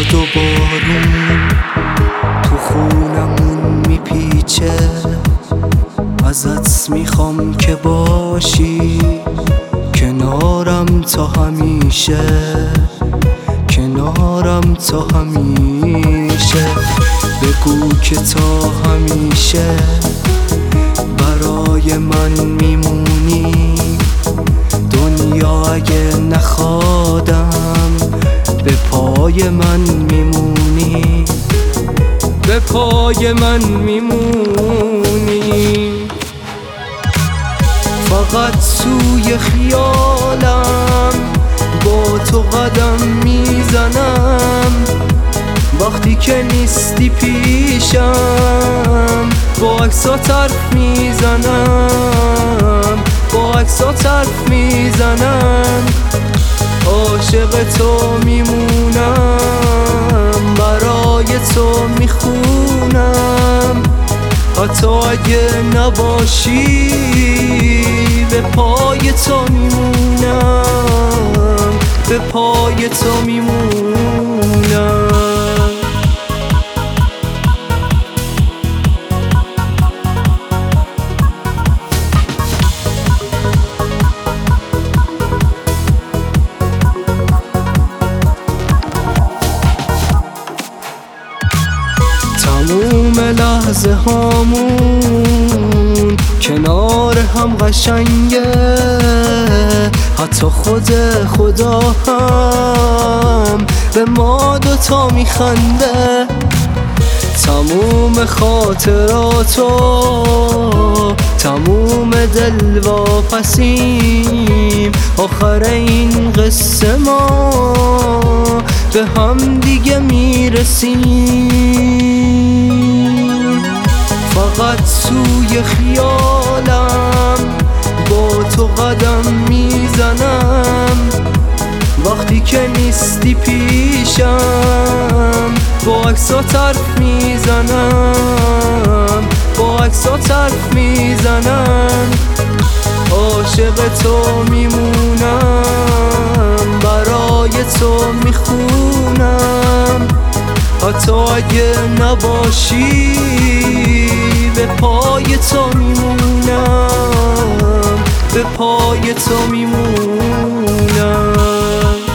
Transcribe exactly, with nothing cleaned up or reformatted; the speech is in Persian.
باد و بارون تو خونمون میپیچه، ازت میخوام که باشی کنارم تا همیشه، کنارم تا همیشه. بگو که تا همیشه برای من میمونی، دنیا اگه نخوادم به پای من میمونی، به پای من میمونی. فقط توی خیالم با تو قدم میزنم، وقتی که نیستی پیشم با عکسات حرف میزنم، با عکسات حرف میزنم. عاشق تو میمونم، برای تو میخونم، حتی اگه نباشی به پای تو میمونم، به پای تو میمونم. تموم لحظه هامون کنار هم قشنگه، حتی خود خدا هم به ما دوتا میخنده. تموم خاطراتو، تموم دل واپسیم، آخر این قصه ما به هم دیگه میرسیم. فقط توی خیالم با تو قدم میزنم، وقتی که نیستی پیشم با عکسات حرف میزنم، با عکسات حرف میزنم. عاشق تو میمونم، برای تو میخونم، حتی اگه نباشی به پای تو میمونم، به پای تو میمونم.